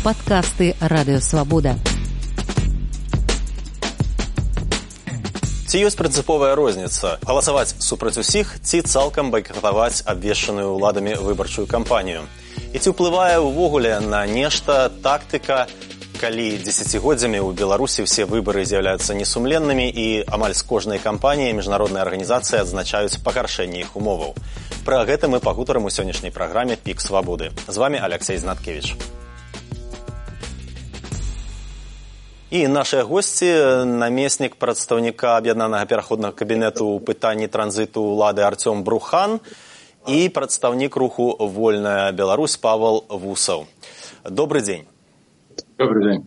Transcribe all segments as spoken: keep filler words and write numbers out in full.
Падкасты Радыёвабода. Ці ёсць прынцыповая розніца галасаваць супраць усіх ці цалкам байкатаваць абвешчаную ўладамі выбарчую кампанію? І ці ўплывае ўвогуле на нешта тактыка, калі дзесяцігоддзямі ў Беларусі все выбары з'яўляюцца несумленнымі і амаль з кожнай кампаніяй міжнародныя арганізацыі адзначаюць пагаршэнне іх умоваў? Пра гэта мы пагутарым у сённяшняй праграме «Пік свабоды». З вамі Алексей Знаткевич. І нашыя госці, намеснік прадстаўніка аб'яднанага пераходнага кабінету ў пытанні транзіту ўлады Артём Брухан і прадстаўнік руху «Вольная Беларусь» Павел Вусаў. Добрый дзень. Добрый день.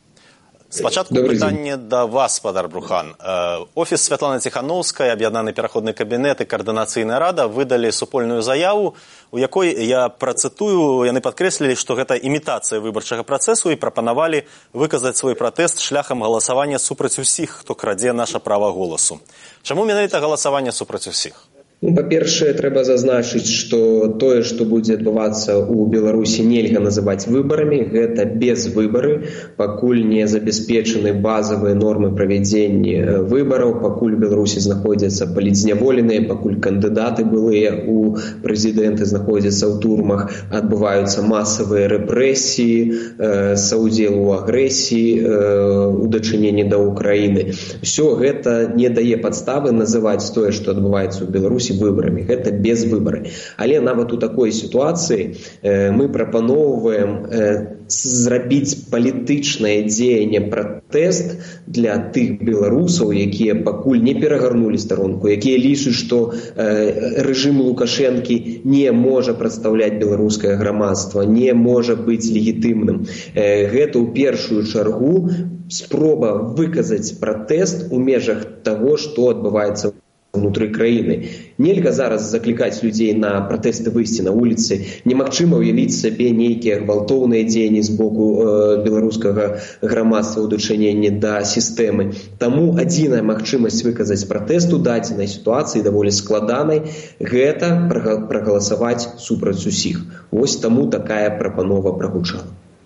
Спачатку пытанне да вас, спадар Брухан. Офіс Святланы Ціхановскай, аб'яднаны пераходны кабінет і каардынацыйная рада выдалі супольную заяву, у якой, я працытую, яны падкрэслілі, што гэта імітацыя выбарчага працэсу і прапанавалі выказаць свой пратэст шляхам галасавання супраць усіх, хто крадзе наша права голасу. Чаму менавіта галасаванне супраць усіх? Ну, па-першае, трэба зазначыць, што тое, што будзе адбывацца ў Беларусі, нельга называць выбарамі. Гэта безвыбары, пакуль не забяспечаны базавыя нормы правядзення выбараў, пакуль у Беларусі знаходзяцца палітзняволеныя, пакуль кандыдаты былыя ў прэзідэнты знаходзяцца ў турмах, адбываюцца масавыя рэпрэсіі, э, саўдзел у агрэсіі, э, у дачыненні да Ўкраіны. Усё гэта не дае падставы называць тое, што адбываецца ў Беларусі, выбарамі. Гэта без выбары. Але нават у такой сітуацыі э, мы прапаноўваем э, зрабіць палітычнае дзеянне пратэст для тых беларусаў, якія пакуль не перагарнулі старонку, якія лічаць, што э, рэжым Лукашэнкі не можа прадстаўляць беларускае грамадства, не можа быць легітымным. Э, гэта ў першую чаргу спроба выказаць пратэст у межах таго, што адбываецца внутры краіны. Нельга зараз заклікаць людзей на пратэсты выйсці на вуліцы. Немагчыма ўявіць сабе нейкія гвалтоўныя дзеянні з боку э, беларускага грамадства ў дачыненні да сістэмы. Таму адзіная магчымасць выказаць пратэст у дадзенай сітуацыі даволі складанай – гэта прагаласаваць супраць усіх. Вось таму такая прапанова прагучала.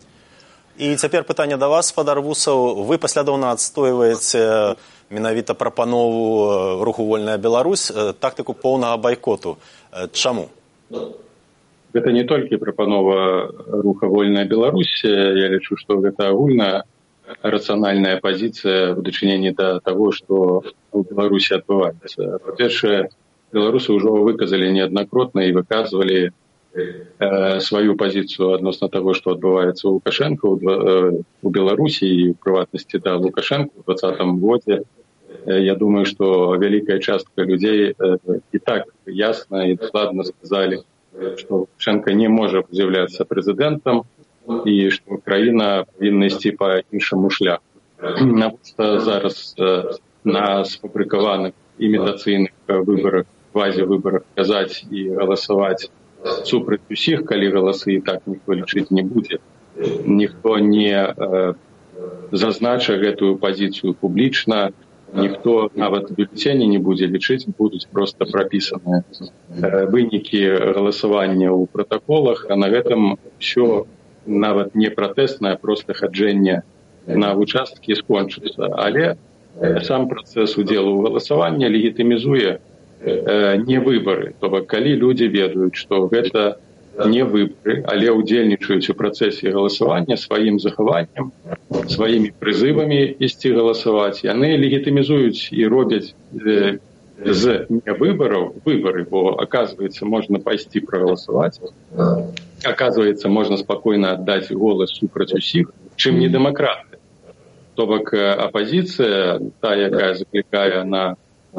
І цяпер пытанне да вас, спадар Вусаў. Вы паслядоўна адстойваеце менавіта прапанову руху «Вольная Беларусь», тактыку поўнага байкоту. Чаму? Гэта не толькі прапанова руха «Вольная Беларусь». Я лічу, што гэта агульная рацыянальная пазіцыя ў дачыненні да таго, што ў Беларусі адбываецца. Па-першае, беларусы ўжо выказалі неаднакротна і выказвалі э, сваю пазіцыю адносна таго, што адбываецца ў Лукашэнка у Беларусі і ў прыватнасці да Лукашэнка ў двадцатым годзе. Я думаю, што вялікая частка людзей і так ясна і дакладна сказалі, што Лукашэнка не можа з'яўляцца прэзідэнтам і што краіна павінна ісці па іншаму шляху. Навошта зараз на сфабрыкаваных імітацыйных выбарах, квазівыбарах казаць і галасаваць супраць усіх, калі галасы і так ніхто лічыць не будзе. Ніхто не э, зазнача гэтую пазіцыю публічна, ніхто нават бюлетэні не будзе лічыць, будуць проста прапісаныя э, вынікі галасавання ў пратаколах, а на гэтым ўсё нават не пратэснае, проста хаджэнне на участкі скончыцца. Але сам працэс удзелу ў галасаванні легітымізуе не выбары. То бок, калі людзі ведаюць, што гэта не выбары, але ўдзельнічаюць у працэсе галасавання сваім захаваннем, сваімі прызывамі ісці галасаваць, яны легітымізуюць і робяць э, з не выбараў выбары, бо, аказваецца, можна пайсці прагаласаваць, аказваецца, можна спакойна аддаць голас супраць усіх, чым не дэмакраты. То бок, апазіцыя, та, якая заклікае на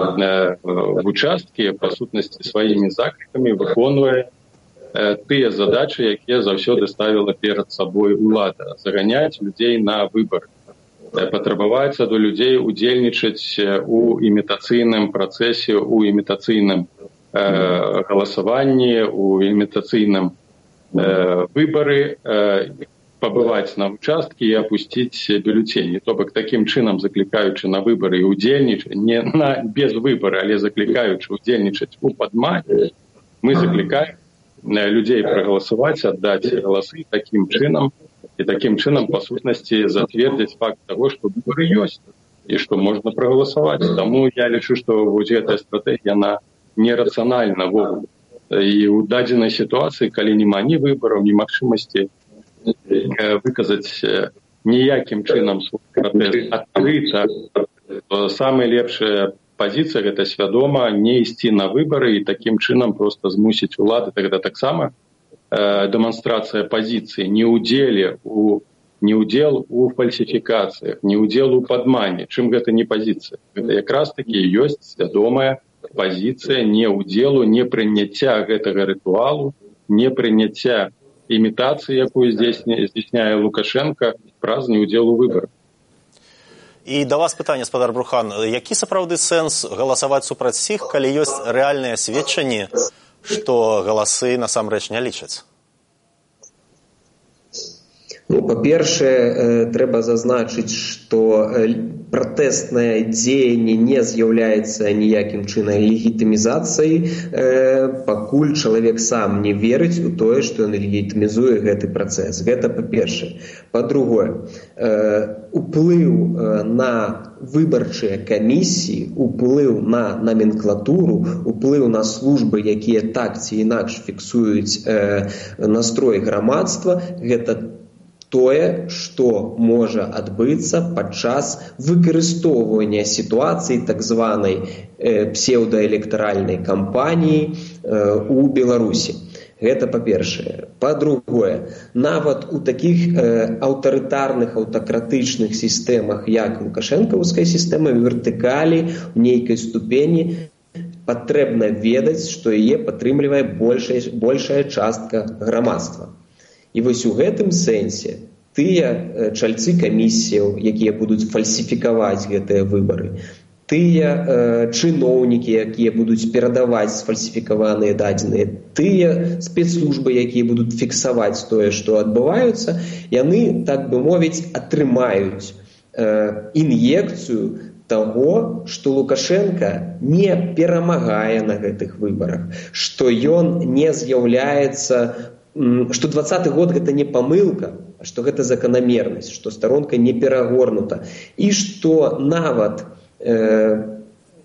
в участкі, па сутнасці, сваімі заклікамі выконвае э, тыя задачы, якія заўсёды ставіла перад сабой улада. Заганяць людзей на выбары. Э, патрабаваць ад людзей удзельнічаць у імітацыйным працэсе, у імітацыйным э, галасаванні, у імітацыйным э, выбары, э, пабываць на участкі і апусціць бюлетэні. То бок, такім чынам заклікаючы на выбары і удзельнічаць, не на без выбары, але заклікаючы удзельнічаць у падмане, мы заклікаем людзей прагаласаваць, аддаць галасы такім чынам, и таким чином, по сутнасці, зацвердзіць факт того, што выбары ёсць і што можна прагаласаваць. Таму я лічу, што вось гэтая стратэгія, яна нерацыянальна вову. І ў дадзенай сітуацыі, калі няма ні выбараў, ні магчымасці выказаць ніякім чынам свой пратэст адкрыта, то самая лепшая пазіцыя — гэта свядома не ісці на выбары і такім чынам проста змусіць улады. Тогда таксама э, дэманстрацыя пазіцыі, не ўдзеле у не ўдзел у фальсіфікацыях, не ўдзел у падмане. Чым гэта не пазіцыя? Гэта якраз такі ёсць свядомая пазіцыя не ўдзелу, не прыняцця гэтага рытуалу, не прыняцця імітацыі, якую здзейсняе Лукашенко праз неўдзел у выбарах. І да вас пытанне, спадар Брухан, які сапраўды сэнс галасаваць супраць сіх, калі ёсць рэальныя сведчанні, што галасы насамрэч не лічаць? Ну, па-першае, трэба зазначыць, што пратэстнае дзеянне не з'яўляецца ніякім чынам легітымізацыяй, пакуль чалавек сам не верыць у тое, што ён легітымізуе гэты працэс. Гэта па-першае. Па-другое, уплыў на выбарчыя камісіі, уплыў на наменклатуру, уплыў на службы, якія так ці інакш фіксуюць настрой грамадства, гэта тое, што можа адбыцца падчас выкарыстоўвання сітуацыі так званай э, псеўдаэлектаральнай кампаніі э, у Беларусі. Гэта па-першае. Па-другое, нават у такіх э, аўтарытарных, аўтакратычных сістэмах, як лукашэнкаўская сістэма, вертыкалі ў нейкай ступені патрэбна ведаць, што яе падтрымлівае большая, большая частка грамадства. І вось у гэтым сэнсе тыя чальцы камісіяў, якія будуць фальсіфікаваць гэтыя выбары, тыя э, чыноўнікі, якія будуць перадаваць сфальсіфікаваныя дадзеныя, тыя спецслужбы, якія будуць фіксаваць тое, што адбываюцца, яны, так бы мовіць, атрымаюць э, ін'екцыю таго, што Лукашенко не перамагае на гэтых выбарах, што ён не з'яўляецца, што двадцаты год гэта не памылка, а што гэта заканамернасць, што старонка не перагорнута, і што нават э,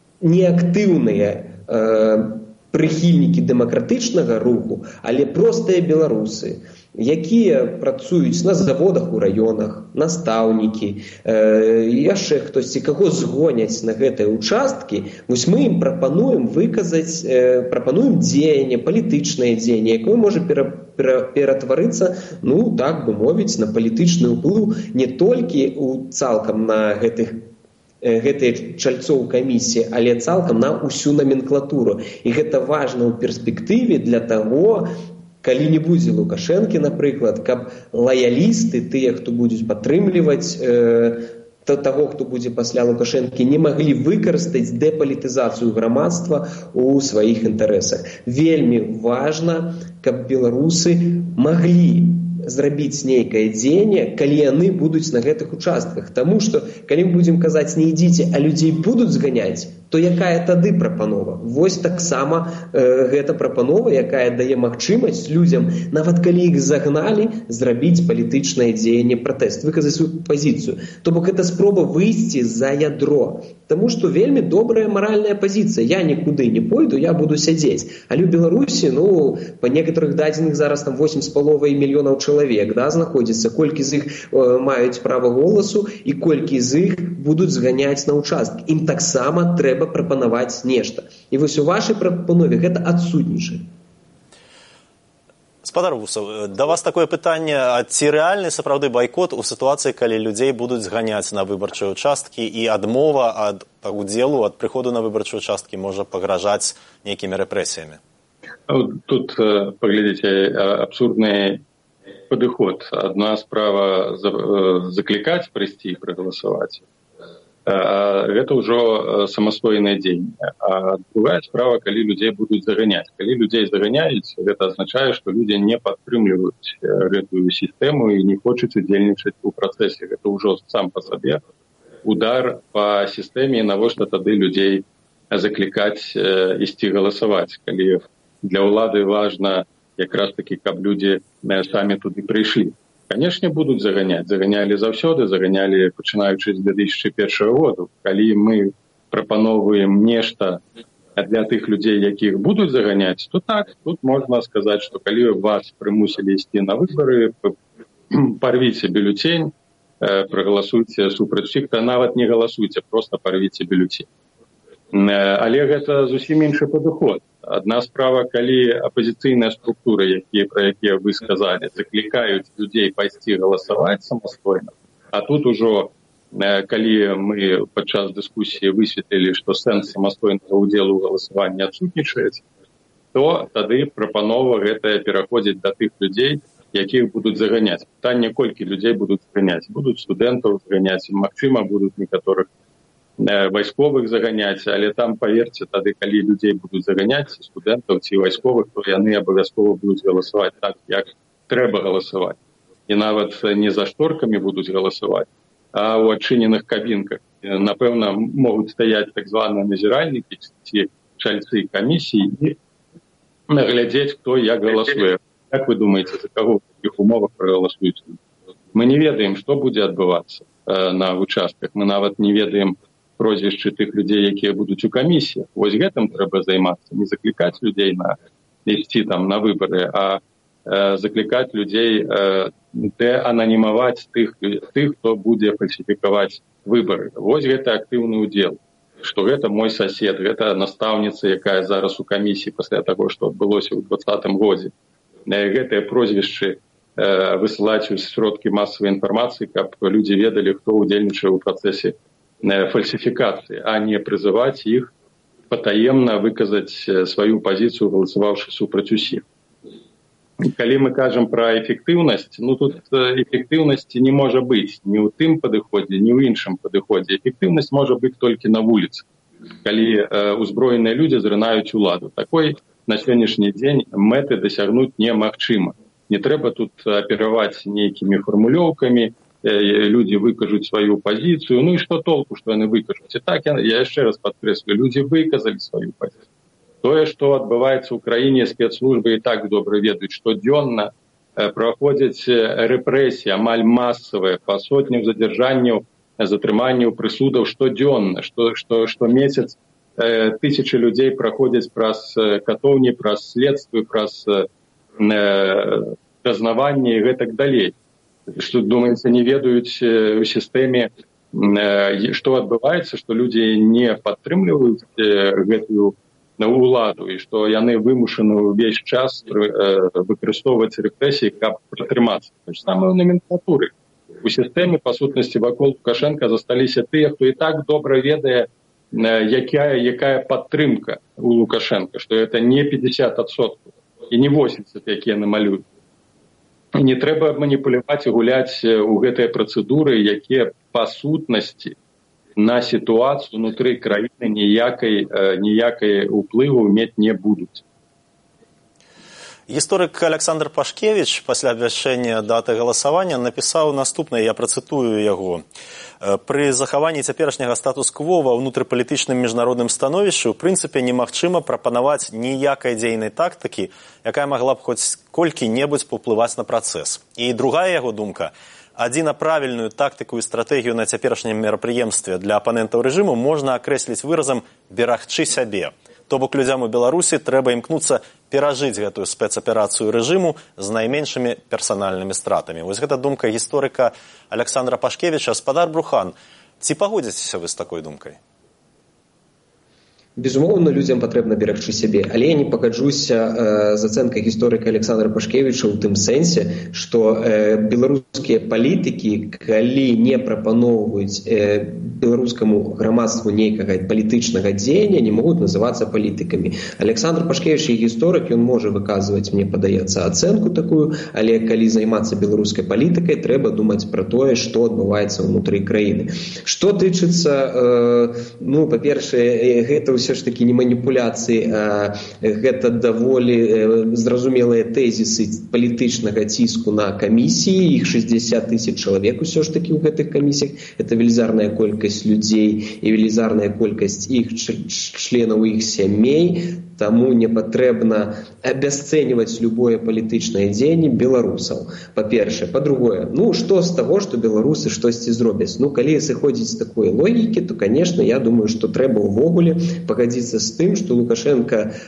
неактыўныя э, прыхільнікі дэмакратычнага руху, але простыя беларусы, якія працуюць на заводах у раёнах, настаўнікі, э, яшчэ хтосьці, каго згоняць на гэтыя участкі, вось мы ім прапануем выказаць, э, прапануем дзеянне, палітычнае дзеянне, якое можа пера, пера, ператварыцца, ну, так бы мовіць, на палітычны ўплыў не толькі у цалкам на гэтых гэтыя чальцоў камісіі, але цалкам на ўсю наменклатуру. І гэта важна ў перспектыве для таго, калі не будзе Лукашэнкі, напрыклад, каб лаялісты, тыя, хто будуць падтрымліваць э, таго, хто будзе пасля Лукашэнкі, не маглі выкарыстаць дэпалітызацыю грамадства ў сваіх інтарэсах. Вельмі важна, каб беларусы маглі зрабіць нейкае дзеянне, калі яны будуць на гэтых участках. Таму што, калі мы будзем казаць не ідзіце, а людзей будуць зганяць, то якая тады прапанова? Вось таксама э, гэта прапанова, якая дае магчымасць людзям, нават калі іх загналі, зрабіць палітычнае дзеянне, пратэст, выказаць сваю пазіцыю. То бок гэта спроба выйсці за ядро. Таму што вельмі добрая маральная пазіцыя. Я нікуды не пойду, я буду сядзець. Але ў Беларусі, ну, па некаторых дадзеных зараз там восемь з паловай мільёнаў чалавек, да, знаходзіцца, колькі з іх э, маюць права голасу і колькі з іх будуць зганяць на участкі. Ім таксама трэба прапанаваць нешта. І вось у вашай прапанове гэта адсутнічае. Спадар Вусаў, да вас такое пытанне, а ці рэальны сапраўды байкот у сітуацыі, калі людзей будуць зганяць на выбарчыя участкі і адмова ад удзелу, ад прыходу на выбарчыя участкі можа пагражаць нейкімі рэпрэсіямі? Тут, паглядзіце, абсурдны падыход. Адна справа заклікаць прыйсці і прагаласаваць. Гэта ўжо самастойнае дзеянне. А другая справа, калі людзей будуць заганяць. Калі людзей заганяюць, гэта азначае, што людзі не падтрымліваюць гэтую сістэму і не хочуць удзельнічаць у працэсе. Гэта ўжо сам па сабе удар па сістэме, навошта тады людзей заклікаць ісці галасаваць. Калі для ўлады важна якраз такі, каб людзі самі туды прыйшлі. Канешне, будуць заганяць. Заганялі заўсёды, заганялі пачынаючы з две тысячи першага году. Калі мы прапановваем нешта для тых людзей, якіх будуць заганяць, то так, тут можна сказаць, што калі вас прымусілі ісці на выбары, парвіце бюлетень, прагаласуйце супраць усіх, то нават не галасуйце, проста парвіце бюлетень. Але гэта зусім іншы падыход. Адна справа, калі апазіцыйныя структуры, якія, пра якія вы сказалі, заклікаюць людзей пайсці галасаваць самастойна, а тут ужо, калі мы падчас дыскусіі высветлілі, што сэнс самастойнага ўдзелу ў галасаванні адсутнічае, то тады прапанова гэтая пераходзіць да тых людзей, якіх будуць заганяць. Пытанне, колькі людзей будуць заганяць. Будуць студэнтаў заганяць, магчыма, будуць некаторых вайсковых заганяць, але там, паверце, тады, калі людзей будуць заганяць, студэнтаў ці вайсковых, то яны абавязкова будуць галасаваць так, як трэба галасаваць. І нават не за шторкамі будуць галасаваць, а ў адчыненых кабінках. Напэўна, могуць стаяць так званыя назіральнікі ці чальцы камісіі і наглядзець, хто як галасуе. Як вы думаеце, за каго в такіх умовах прагаласуюць? Мы не ведаем, што будзе адбывацца на участках. Мы нават не ведаем прозвішчы тых людзей, якія будуць у камісіях. Вось гэтым трэба займацца. Не заклікаць людзей на ісці там на выбары, а э, заклікаць людзей э, деананімаваць тых, тых, хто будзе фальсіфікаваць выбары. Вось гэта актыўны ўдзел. Што гэта мой сосед, гэта настаўніца, якая зараз у камісіі пасля таго, што адбылося ў двадцатым годзе. Гэтыя прозвішчы э, высылаць у сродкі масавай інфармацыі, каб людзі ведалі, хто ўдзельнічае ў працэсе фальсификации, а не призывать их потаемно выказать свою позицию, галасаваўшы супраць усіх. Калі мы кажам пра эфектыўнасць, ну тут эфектыўнасці не можа быць ні ў тым падыходзе, ні ў іншым падыходзе. Эфектыўнасць можа быць толькі на вуліцы, калі э, узброеныя людзі зрынаюць уладу. Такой на сённяшні дзень мэты дасягнуць немагчыма. Не трэба тут апераваць нейкімі фармулёўкамі, люди выкажуць сваю пазіцыю, ну і што толку, што яны выкажуць. І так, я, я яшчэ раз падкрэслю, людзі выказалі сваю пазіцыю. Тое, што адбываецца ў краіне, спецслужбы і так добра ведаюць, штодзённа праходзяць рэпрэсіі, амаль масавыя, па сотням задзяржанняў, затрыманняў, прысудаў штодзённа, што, што, што месяц э, тысячы людзей праходзяць праз катоўні, праз следствы, праз э, дазнаванне і гэтак далей. Што, думаецца, не ведаюць у сістэме, што адбываецца, што людзі не падтрымліваюць гэтую уладу і што яны вымушаны ўвесь час выкарыстоўваць рэпрэсіі, каб пратрымацца. То ж самае ў номенклатуры. У сістэме, па сутнасці, вакол Лукашэнка засталіся тыя, хто і так добра ведае, якая, якая падтрымка у Лукашэнка, што гэта не пятьдесят адсоткаў і не восемьдесят, якія намалююць. Не трэба маніпуляваць і гуляць у гэтыя працэдуры, якія па сутнасці на сітуацыю ўнутры краіны ніякай, ніякай уплыву мець не будуць. Гісторык Александр Пашкевіч пасля абвяшчэння даты галасавання напісаў наступнае, я працытую яго. Пры захаванні цяперашняга статус-кво ва ўнутрыпалітычным міжнародным становішчы ў прынцыпе немагчыма прапанаваць ніякай дзейнай тактыкі, якая магла б хоць колькі-небудзь паўплываць на працэс. І другая яго думка. Адзіна правільную тактыку і стратэгію на цяперашнім мерапрыемстве для апанентаў рэжыму можна акрэсліць выразам «берагчы сябе». То бок людзям у Беларусі трэба імкнуцца перажыць гэтую спецаперацыю рэжыму з найменшымі персанальнымі стратамі. Вось гэта думка гісторыка Александра Пашкевіча. Спадар Брухан, ці пагодзіцеся вы з такой думкай? Безумоўна, людзям патрэбна берагчы сябе, але я не пагаджуся э, з ацэнкай гісторыка Александра Пашкевіча ў тым сэнсе, што э, беларускія палітыкі, калі не прапаноўваюць э, беларускаму грамадству нейкага палітычнага дзеяння, не могуць называцца палітыкамі. Александр Пашкевіч і гісторык, ён можа выказваць, мне падаецца, ацэнку такую, але калі займацца беларускай палітыкай, трэба думаць пра тое, што адбываецца ўнутры краіны. Што тычыцца, э, ну, па-першае, гэта ўсё ж такі не маніпуляцыі, а гэта даволі зразумелыя тэзісы палітычнага ціску на камісіі, іх шестьдесят тысяч чалавек усё ж такі ў гэтых камісіях, это велізарная колькасць людзей і велізарная колькасць іх членаў іх сямей. Таму не патрэбна абясцэньваць любое палітычнае дзеянне беларусаў. Па-першае, па-другое, ну што з таго, што беларусы штосьці зробяць? Ну калі сыходзіць з такой логікі, то, конечно, я думаю, што трэба ўвогуле пагадзіцца з тым, што Лукашенко э,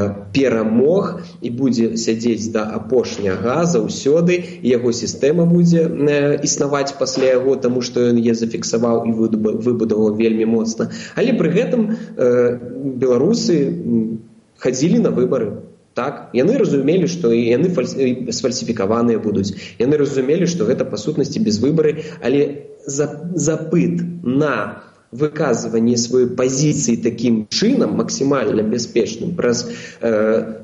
перамог і будзе сядзець да апошняга заўсёды, і яго сістэма будзе э, існаваць пасля яго, таму што ён яе зафіксаваў і выбудаваў вельмі моцна. Але пры гэтым э, беларусы хадзілі на выбары. Так, яны разумелі, што яны сфальсіфікаваныя будуць. Яны разумелі, што гэта па сутнасці без выбары, але запыт на выказванне сваёй пазіцыі такім чынам, максімальна бяспечным, праз э,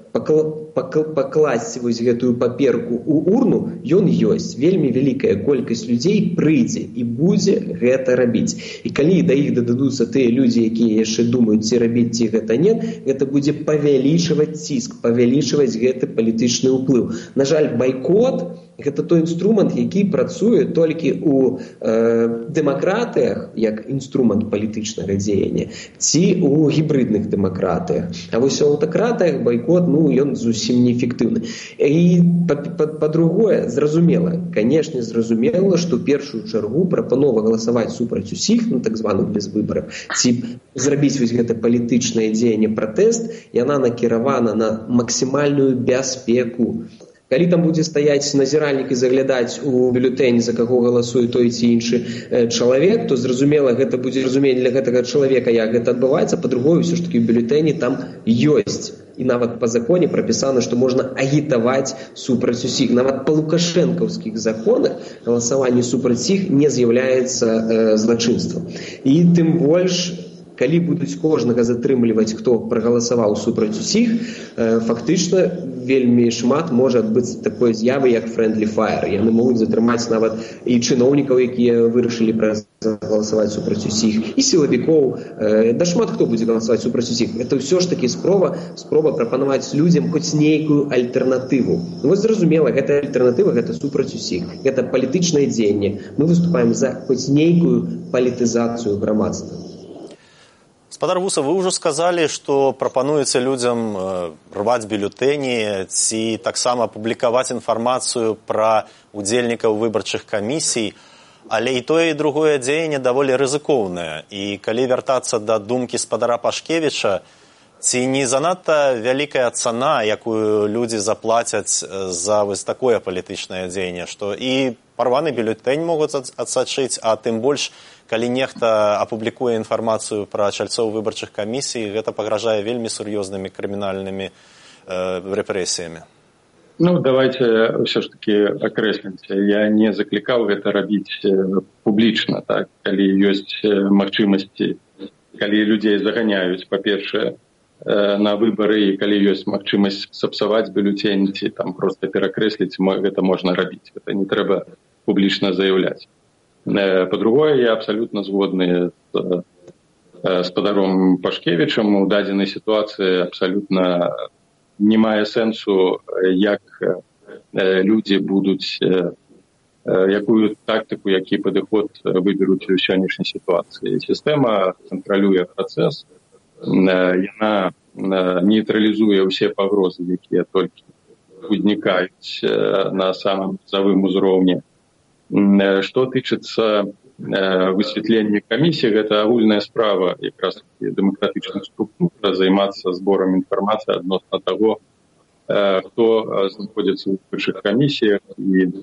пакласці вось гэтую паперку ў урну, ён ёсць. Вельмі вялікая колькасць людзей прыйдзе і будзе гэта рабіць. І калі да іх дададуцца тыя людзі, якія яшчэ думаюць, ці рабіць, ці гэта не, гэта будзе павялічваць ціск, павялічваць гэты палітычны ўплыў. На жаль, байкот гэта той інструмент, які працуе толькі ў э, дэмакратыях, як інструмент палітычнага дзеяння, ці ў гібридных дэмакратыях. А вось у аўтакратыях байкот, ну, ён зусім неэфектыўны. І па-другое, зразумела, канешне, зразумела, што ў першую чаргу прапанова галасаваць супраць усіх, ну, так званых без выбараў, ці зрабіць вось гэта палітычнае дзеянне пратэст, яна накіравана на максімальную бяспеку. Калі там будзе стаяць назіральнік і заглядаць у бюлетэнь, за каго галасуе той ці іншы э, чалавек, то зразумела, гэта будзе разуменне для гэтага чалавека, як гэта адбываецца. Па-другое, ўсё ж такі ў бюлетэні там ёсць. І нават па законе прапісана, што можна агітаваць супраць усіх. Нават па лукашэнкаўскіх законах галасаванне супраць іх не з'яўляецца э, злачынствам. І тым больш, калі будуць кожнага затрымліваць, хто прагаласаваў супраць усіх, э, фактычна вельмі шмат можа адбыцца такой з'явы, як friendly fire. Яны могуць затрымаць нават і чыноўнікаў, якія вырашылі прагаласаваць супраць усіх, і сілавікоў. Э, да шмат хто будзе галасаваць супраць усіх. Это ўсё ж такі спроба, спроба прапанаваць людзям хоць нейкую альтэрнатыву. Ну, вось зразумела, гэта альтэрнатыва, гэта супраць усіх. Гэта палітычнае дзеянне. Мы выступаем за хоць нейкую палітызацыю грамадства. Гаспадар Вуса, вы ўжо сказалі, што прапануеце людзям рваць бюлетэні ці таксама публікаваць інфармацыю пра удзельнікаў выбарчых камісій, але і тое, і другое дзеянне даволі рызыкоўнае. І калі вяртацца да думкі спадара Пашкевіча, ці не занадта вялікая цана, якую людзі заплацяць за вось такое палітычнае дзеянне, што і парваны бюлетэнь могуць адсачыць, а тым больш, калі нехта апублікуе інфармацыю пра чальцоў выбарчых камісій, гэта пагражае вельмі сур'ёзнымі крымінальнымі э, рэпрэсіямі. Ну, давайте ўсё ж такі акрэслімся. Я не заклікаў гэта рабіць публічна, так? Калі ёсць магчымасці, калі людзей заганяюць, па-першае, на выбары, і калі ёсць магчымасць сапсаваць бюлетень, ці там проста перакрэсліць, гэта можна рабіць. Гэта не трэба публічна заяўляць. По-другое, я абсолютно згодны з спадаром Пашкевічам. У дадзенай сітуацыі абсолютно не мае сэнсу, як людзі будуць, якую тактыку, які падыход выберуць у сённяшняй сітуацыі. Сістэма кантралюе працэс, яна нейтралізуе ўсе пагрозы, якія толькі узнікаюць на самым базавым узроўні. Што тычыцца высвятлення камісіі, гэта агульная справа якраз дэмакратычных структур, займацца зборам інфармацыі адносна таго, хто знаходзіцца ў выбарчых камісіях і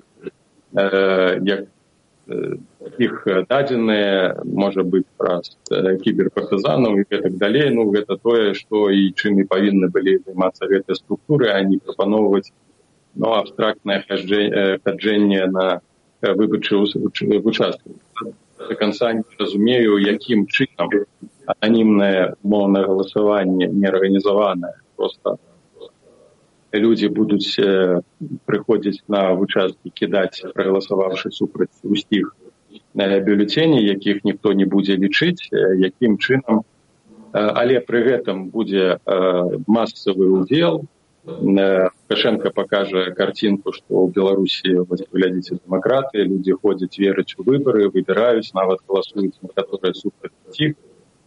як іх дадзеныя, можа быць, праз кіберпартызанаў і гэтак далей. Ну, гэта тое, што і чым і павінны былі займацца гэтыя структуры, а не прапаноўваць, ну, абстрактнае хаджэнне на выбарчыя участкі. До конца не разумею, якім чынам ананімнае умоўнае галасаванне неарганізаванае. Просто людзі будуць прыходзіць на участкі, кідаць, прагаласаваўшы супраць усіх бюлетеней, якіх ніхто не будзе лічыць, якім чынам. Але пры гэтым будзе масавы ўдзел. Лукашенко пакажа картинку, што ў Беларусі, вось глядзіце, дэмакраты, людзі ходзяць, вераць у выбары, выбіраюць, нават галасуюць некаторыя супраць іх.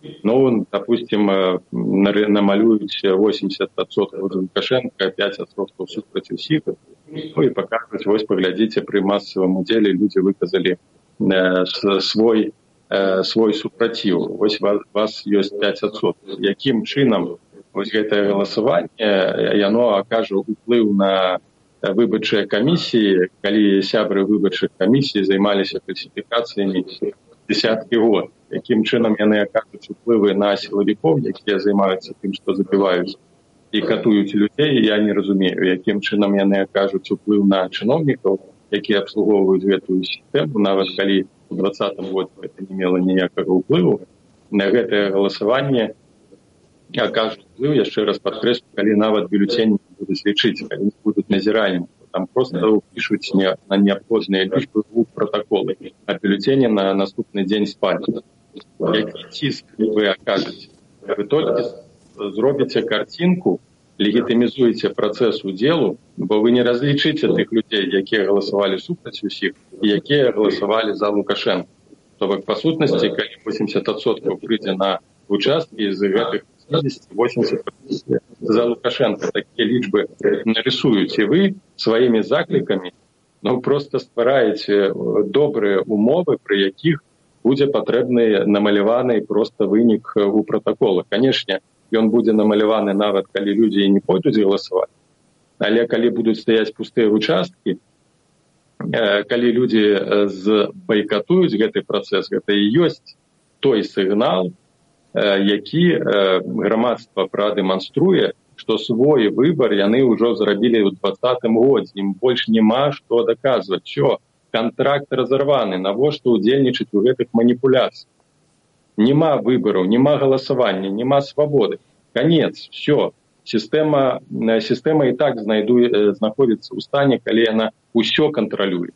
Ну, допустим, намалююць восемьдесят адсоткаў за Лукашенко, пять адсоткаў супраць усіх. Ну і пакажуць, вось паглядзіце, пры масавым удзеле людзі выказалі э, свой, э, свой супраціў. Вось вас, вас ёсць пять адсоткаў. Якім чынам вось гэтае галасаванне, яно акажа ўплыў на выбарчыя камісіі, калі сябры выбарчых камісій займаліся фальсіфікацыямі десяткі год. Якім чынам яны акажуць уплывы на сілавікоў, якія займаюцца тым, што забіваюць і катуюць людзей, я не разумею, якім чынам яны акажуць уплыў на чыноўнікаў, якія абслугоўваюць гэтую сістэму, нават калі ў двадцатым годзе гэта не мела ніякага ўплыву, на гэтае галасаванне акажуць уплыў, яшчэ раз падкрэслю, калі нават бюлетэні будуць лічыць, калі не будуць назіральнымі. Там просто пишуць не, на неабходныя лічбы ў пратаколы, а бюлетэні на наступны дзень спалі. Які ціск вы акажаце? Вы толькі зробіце картинку, легітымізуеце працэс удзелу, бо вы не разлічыце тых людзей, якія галасавалі супраць усіх і якія галасавалі за Лукашенко. То бок, па сутнасці, калі восемьдесят адсоткаў прыйдзе на участкі, з гэтых восемьдесят за Лукашенко, такія лічбы нарисуюць, і вы сваімі заклікамі ну, просто ствараеце добрыя умовы, пры якіх будзе патрэбны намаляваны просто вынік у пратаколах. Канешне, ён будзе намаляваны нават, калі людзі не пойдуць галасаваць. Але калі будуць стаяць пустыя участкі, калі людзі збайкатуюць гэты працэс, гэта і ёсць той сігнал, які грамадства прадэманструе, што свой выбар яны ўжо зрабілі ў двадцатым годзе. Ім больш няма што даказваць. Що? Кантракт разарваны. Навошта ўдзельнічаць у гэтых маніпуляцыях? Нема выбараў, нема галасавання, нема свабоды. Канец, все. Сістэма, сістэма і так знайдуе, знаходзіцца ў стане, калі яна ўсё кантралюе.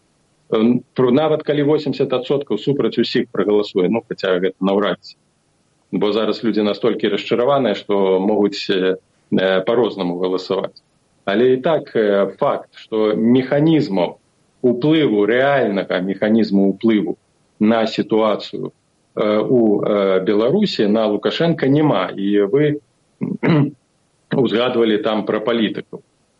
Нават калі восемьдесят адсоткаў супраць усіх прагаласуе, ну, хаця гэта наўрад ці. Бо зараз людзі настолькі расчараваныя, што могуць па-рознаму галасаваць. Але і так факт, што механізмаў уплыву, рэальнага механізму уплыву на сітуацыю у Беларусі на Лукашенка няма. І вы узгадвалі там пра палітыкаў,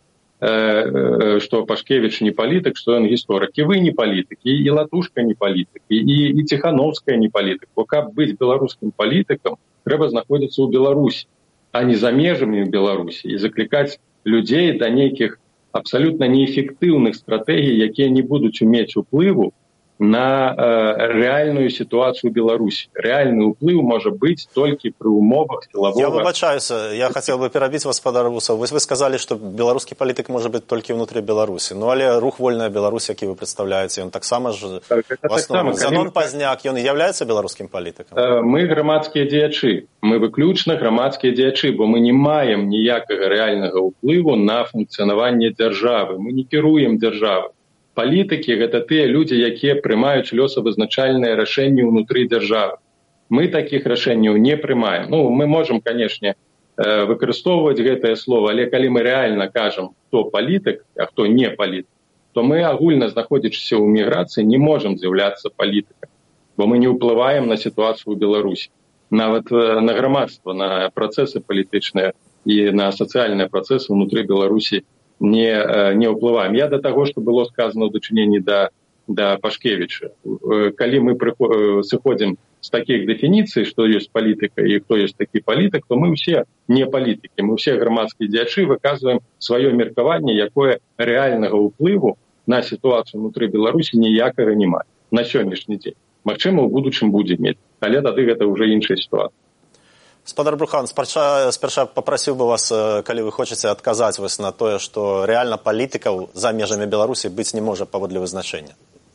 што Пашкевіч не палітык, што ён гісторык. І вы не палітык, і Латушка не палітык, і, і Ціхановская не палітык. Бо каб быць беларускім палітыкам, трэба знаходзіцца ў Беларусі, а не за межамі Беларусі, і заклікаць людзей да нейкіх абсалютна неэфектыўных стратэгій, якія не будуць умець уплыву на э, рэальную сітуацыю Беларусі. Рэальны ўплыў можа быць толькі пры умовах сілавога... Я выбачаюся, я хотел бы перабіць вас, спадар Русаў. Вы, вы сказали, што беларускі палітык можа быць толькі ўнутры Беларусі. Ну, але рух «Вольная Беларусь», які вы прадстаўляеце, ён таксама ж... Так, в основном, так Занон Пазняк, ён з'яўляецца беларускім палітыкам? Мы грамадскія дзеячы. Мы выключна грамадскія дзеячы, бо мы не маем ніякага рэальнага ўплыву на функцыянаванне дзяржавы. Мы не кіруем дзяржавы. Палітыкі – гэта тыя людзі, якія прымаюць лёсавызначальныя рашэнні ўнутры дзяржавы. Мы такіх рашэнняў не прымаем. Ну, мы можам, канешне, выкарыстоўваць гэтае слово, але калі мы рэальна кажам, хто палітык, а хто не палітык, то мы агульна, знаходзячыся ў міграцыі, не можам з'яўляцца палітыкам, бо мы не ўплываем на сітуацыю ў Беларусі. Нават на грамадства, на працэсы палітычныя і на сацыяльныя працэсы ўнутры Беларусі не, не ўплываем. Я да таго, што было сказано ў дачыненні да, да Пашкевіча. Калі мы сыходзім з такіх дэфініцый, што ёсць палітыка і хто ёсць такі палітык, то мы ўсе не палітыкі. Мы ўсе грамадскія дзеячы выказваем сваё меркаванне, якое рэальнага ўплыву на сітуацыю ўнутры Беларусі ніякага не мае на сённяшні дзень. Магчыма, у будучым будзе мець, але тады гэта ўжо іншая сітуацыя. Спадар Брухан, спярша, спярша папрасіў бы вас, калі вы хочаце адказаць вас на тое, што рэальна палітыкаў за межамі Беларусі быць не можа паводле вызначэння.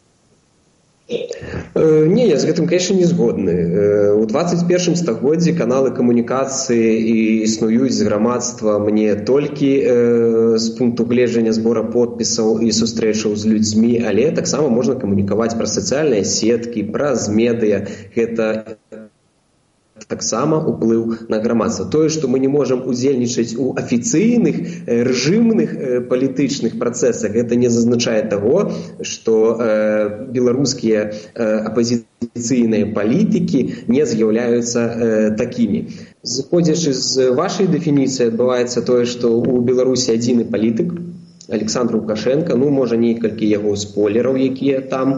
Не, я з гэтым, конечно, не згодны. У двадцать першым стагоддзі каналы камунікацыі існуюць з грамадствам не толькі э, з пункту гледжання збора подпісаў і сустрэчаў з людзьмі, але таксама можна камунікаваць праз сацыяльныя сеткі, праз медыя. Гэта таксама ўплыў на грамадства. Тое, што мы не можам удзельнічаць у афіцыйных рэжымных палітычных працэсах, гэта не зазначае таго, што э, беларускія э, апазіцыйныя традыцыйныя палітыкі не з'яўляюцца э, такімі. Зыходзячы з вашай дэфініцыі, адбываецца тое, што ў Беларусі адзіны палітык, Александр Лукашенко, ну, можа, некалькі яго спойлераў, якія там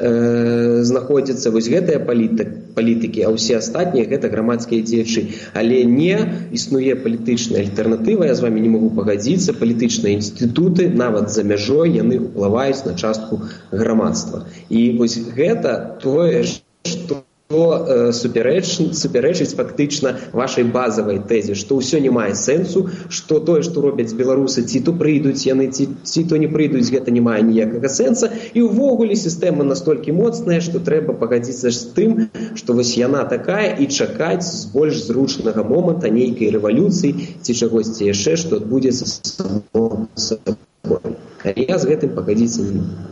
э, знаходзяцца. Вось гэтыя палітык, палітыкі, а ўсе астатнія гэта грамадскія дзеячы. Але не існуе палітычная альтэрнатыва, я з вамі не магу пагадзіцца. Палітычныя інстытуты, нават за мяжой, яны ўплываюць на частку грамадства. І вось гэта тое, што суперечыць, суперечыць фактычна вашай базавай тэзе, што ўсё не мае сэнсу, што тое, што робяць беларусы, ці то прыйдуць яны, ці, ці то не прыйдуць, гэта не мае ніякага сэнса. І ўвогуле сістэма настолькі моцная, што трэба пагадзіцца з тым, што вось яна такая, і чакаць з больш зручнага моманта нейкай рэвалюцыі ці чагосьці яшчэ, што адбудзецца само сабой. Але я з гэтым пагадзіцца не могу.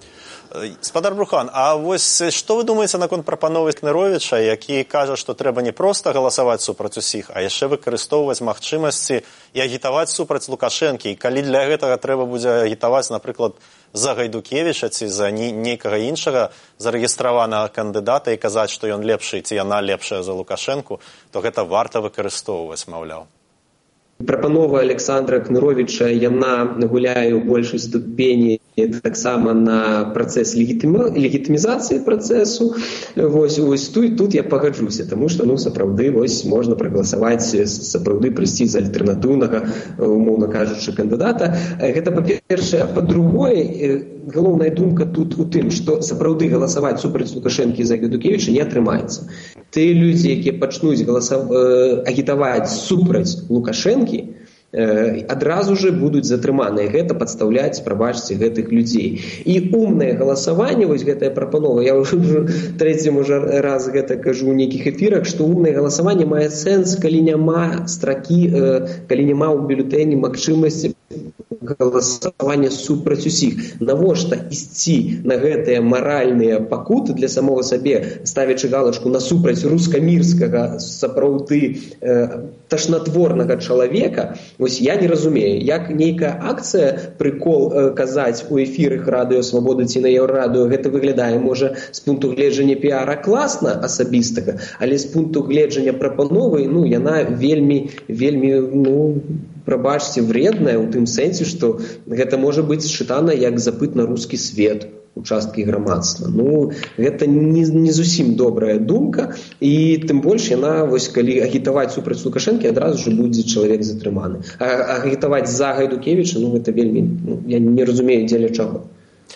Спадар Брухан, а вось што вы думаеце наконт прапановы Кныровіча, які кажа, што трэба не проста галасаваць супраць усіх, а яшчэ выкарыстоўваць магчымасці і агітаваць супраць Лукашэнкі. І калі для гэтага трэба будзе агітаваць, напрыклад, за Гайдукевіча ці за нейкага іншага зарэгістраванага кандыдата і казаць, што ён лепшы ці яна лепшая за Лукашэнку, то гэта варта выкарыстоўваць, маўляў. Прапанова Александра Кныровіча, яна гуляе ў большай ступені таксама на працэс легітыми... легітымізацыі працэсу. Вось, вось тут, тут я пагаджуся, таму што, ну, сапраўды, вось, можна прагаласаваць, сапраўды прыйсці з альтэрнатыўнага, умоўна кажучы, кандыдата. Гэта, па-першае. Па-другое, галоўная думка тут у тым, што сапраўды галасаваць супраць Лукашэнкі за Гайдукевіча не атрымаецца. Тыя людзі, якія пачнуць галасав... агітаваць супраць Лукашэнкі, адразу же будуць затрыманыя. Гэта падстаўляць, прабачце, гэтых людзей. І умнае галасаванне, вось гэтая прапанова, я ўжо трэцім уже раз гэта кажу ў нейкіх эфірах, што умнае галасаванне мае сэнс, калі няма стракі, калі няма ў бюлетэні магчымасці галасавання супраць усіх. Навошта ісці на гэтыя маральныя пакуты для самога сабе, ставячы галачку насупраць рускамірскага, сапраўды э, ташнатворнага чалавека? Вось я не разумею, як нейкая акцыя, прыкол э, казаць у эфірах Радыё Свабода ці на Еўрарадыё, гэта выглядае, можа, з пункту гледжання піара класна асабістага, але з пункту гледжання прапановы, ну, яна вельмі, вельмі, ну, прабачце, вредная ў тым сэнсе, што гэта можа быць счытана як запыт на рускі свет у часткі грамадства. Ну, гэта не, не зусім добрая думка, і тым больш яна, вось, калі агітаваць супраць Лукашэнкі, адразу ж будзе чалавек затрыманы. А агітаваць за Гайдукевіча, ну, гэта вельмі, ну, я не разумею, дзеля чаго.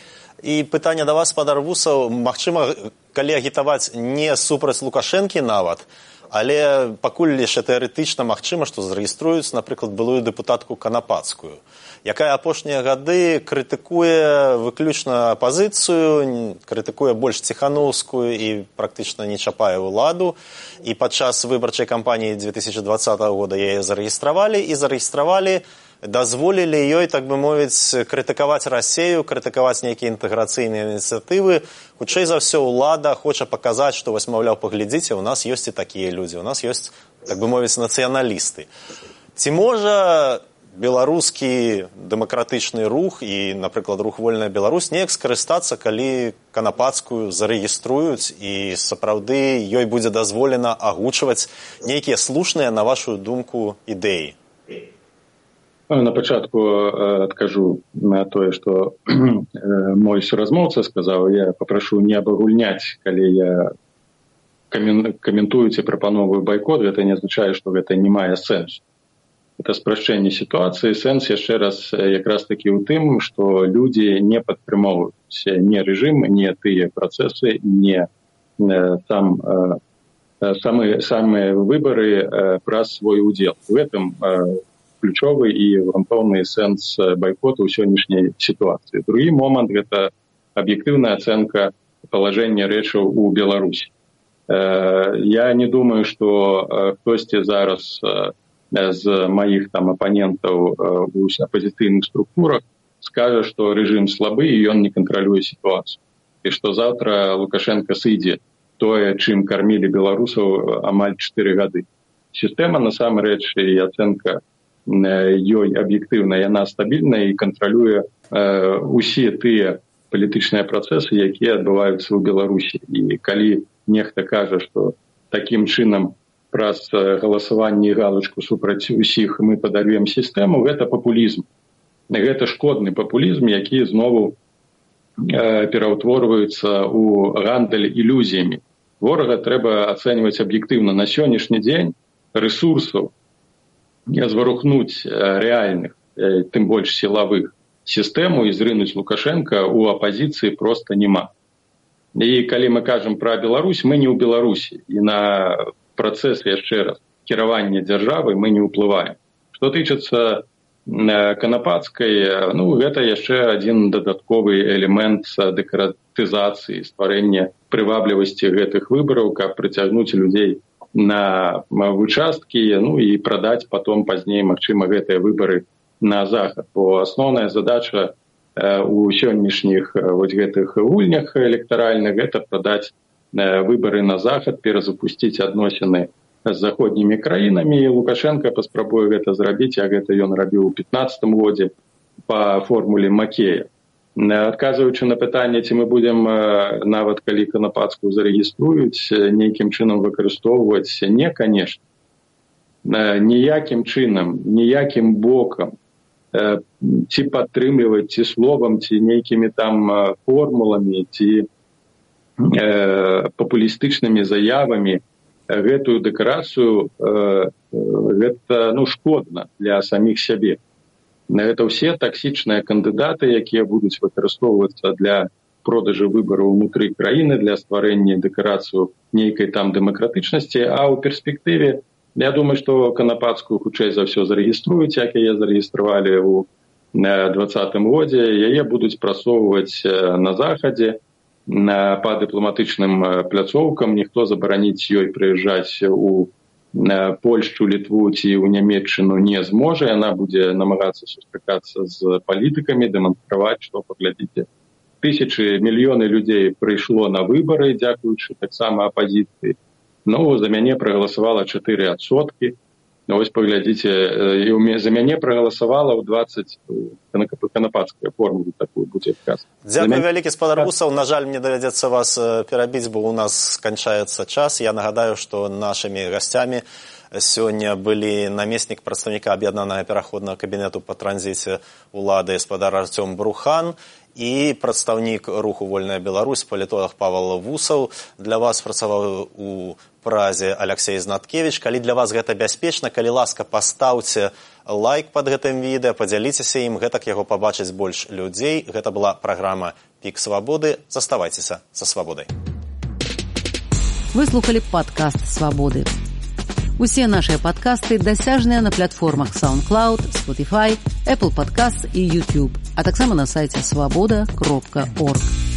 І пытанне да вас, спадар Вусаў, магчыма, калі агітаваць не супраць Лукашэнкі нават, але пакуль яшчэ тэарэтычна магчыма, што зарэгіструюць, напрыклад, былую дэпутатку Канапацкую, якая апошнія гады крытыкуе выключна апазіцыю, крытыкуе больш ціханаўскую і практычна не чапае ўладу. І падчас выбарчай кампаніі две тысячи двадцатого года яе зарэгістравалі і зарэгістравалі, дазволілі ёй, так бы мовіць, крытыкаваць Расею, крытыкаваць нейкія інтэграцыйныя ініцыятывы. Хутчэй за ўсё, ўлада хоча паказаць, што, вось, маўляў, паглядзіце, у нас ёсць і такія людзі, у нас ёсць, так бы мовіць, нацыяналісты. Ці можа беларускі дэмакратычны рух і, напрыклад, рух «Вольная Беларусь» неяк скарыстацца, калі Канапацкую зарэгіструюць і сапраўды ёй будзе дазволена агучваць нейкія слушныя, на вашу думку, ідэі? На пачатку адкажу на тое, што мой суразмоўца сказаў. Я папрашу не абагульняць, калі я каментую ці прапановую байкот, гэта не азначае, што гэта не мае сэнсу. Это спрашчэнне сітуацыі. Сэнс яшчэ раз якраз такі ў тым, што людзі не падтрымоўваюць не рэжым, не тыя працэсы, не там самыя, самыя выбары праз свой удзел. У гэтым ключовы і грунтоўны сэнс байкоту ў сённяшняй сітуацыі. Другі момант – гэта аб'ектыўная ацэнка палажэння рэчаў у Беларусі. Я не думаю, што хтосьці зараз з маіх там апанентаў у апазіцыйных структурах скажа, што рэжым слабы і ён не кантралюе сітуацыю. І што заўтра Лукашенко сыдзе тое, чым кармілі беларусаў амаль чатыры гады. Сістэма, насамрэч, і ацэнка ёй аб'ектыўна, яна стабільная і кантралюе э, усе тыя палітычныя працэсы, якія адбываюцца ў Беларусі. І калі нехта кажа, што такім чынам праз галасаванне і галочку супраць усіх мы падарвем сістэму, гэта папулізм. Гэта шкодны папулізм, які знову э, пераўтворваецца ў гандаль ілюзіямі. Ворага трэба ацэньваць аб'ектыўна. На сённяшні дзень рэсурсаў зварухнуць рэальных, э, тым больш сілавых, сістэму і зрынуць Лукашенка ў апазіцыі проста няма. І калі мы кажам пра Беларусь, мы не ў Беларусі. І на працэс, яшчэ раз, кіравання дзяржавы мы не ўплываем. Што тычыцца Канапацкай, ну, гэта яшчэ адзін дадатковы элемент дэкаратызацыі, стварэння прываблівасці гэтых выбараў, каб прыцягнуць людзей на участкі, ну, і прадаць потом пазней, магчыма, гэтыя выбары на захад. Бо асноўная задача э, у сённяшніх э, вось гэтых гульнях электаральных гэта прадаць э, выбары на захад, перазапусціць адносіны з заходнімі краінамі. Лукашенко паспрабуе гэта зрабіць, а гэта ён рабіў у пятнаццатым годзе па формуле Макея. Адказваючы на пытанне, ці мы будзем, э, нават калі Канапацкую зарэгіструюць, нейкім чынам выкарыстоўваць, не, канешне. Э, ніякім чынам, ніякім бокам, ці падтрымліваць, ці словам, ці нейкімі там формуламі, ці э, папулістычнымі заявамі гэтую дэкарацыю э, гэта, ну, шкодна для саміх сябе. Гэта ўсе таксічныя кандыдаты, якія будуць выкарыстоўвацца для продажу выбараў унутры краіны, для стварэння дэкарацыю нейкай там дэмакратычнасці, а ў перспектыве я думаю, што Канапацкую хутчэй за ўсё зарэгіструюць, як яе зарэгістравалі ў двадцатым годзе. Яе будуць прасоўваць на захадзе, па дыпламатычным пляцоўкам. Ніхто забараніць ёй прыязджаць у Польшчу, Літву ці ў Нямецчыну не зможа. Яна будзе намагацца сустракацца з палітыкамі, дэманстраваць, што, паглядзіце, тысячы, мільёны людзей прыйшло на выбары, дзякуючы таксама апазіцыі. Ну, за мяне прагаласавала чатыры адсоткі. Вось паглядзіце, і за мяне прагаласавала ў дваццаць Канапацкая формула такую будзе адказ. Дзякуй вялікі, спадар Гусаў. На жаль, мне давядзецца вас перабіць, бо ў нас сканчаецца час. Я нагадаю, што нашымі гасцямі сёння былі намеснік прадстаўніка аб'яднанага пераходнага кабінету па транзіце ўлады спадар Арцём Брухан і прадстаўнік руху «Вольная Беларусь», палітолог Павел Вусаў. Для вас працаваў у Празе Алексей Знаткевич. Калі для вас гэта бяспечна, калі ласка, пастаўце лайк пад гэтым відэа, падзяліцеся ім, гэтак яго пабачыць больш людзей. Гэта была праграма «Пік свабоды». Заставайцеся са свабодай. Вы слухалі падкаст «Свабоды». Усе нашыя падкасты дасяжныя на платформах SoundCloud, Spotify, Apple Podcasts і YouTube, а таксама на сайце свабода кропка орг.